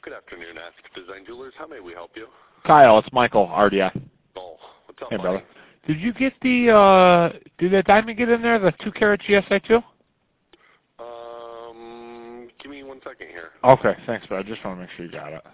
Good afternoon, Ask Design Jewelers. How may we help you? Kyle, it's Michael, RDI. Oh, what's up, Hey, buddy? brother. Did you get the, did the diamond get in there, the 2-carat GSI2? Give me 1 second here. Okay, thanks, bud. I just want to make sure you got it.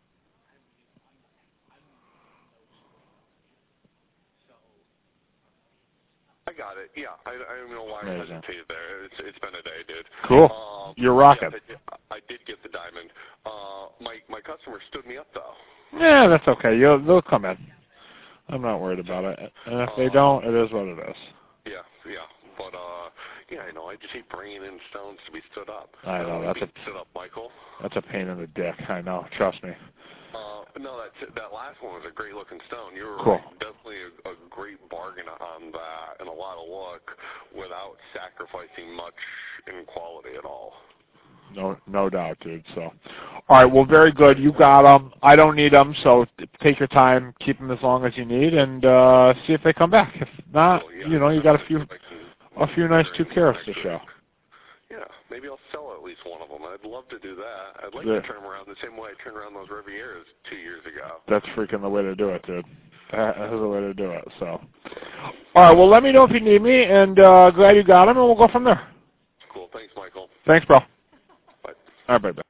I got it. Yeah, I don't know why I hesitated there. It's been a day, dude. Cool. You're rocking. Yes, I did get the diamond. My customer stood me up, though. Yeah, that's okay. They'll come in. I'm not worried about it. And if they don't, it is what it is. Yeah. But, yeah, I know. I just hate bringing in stones to be stood up. I know. Stood up, Michael. That's a pain in the dick. I know. Trust me. No, that last one was a great-looking stone. You were cool. Right. Definitely a great bargain on that and a lot of luck without sacrificing much in quality at all. No doubt, dude. So, all right. Well, very good. You got them. I don't need them, so take your time, keep them as long as you need, and see if they come back. If not, Well, yeah, you got a few nice 2-carats to show. Yeah, maybe I'll sell at least one of them. I'd love to do that. I'd like to turn them around the same way I turned around those Rivieras 2 years ago. That's freaking the way to do it, dude. That is the way to do it. So, all right. Well, let me know if you need me, and glad you got them, and we'll go from there. Cool. Thanks, Michael. Thanks, bro. Bye. All right, bye.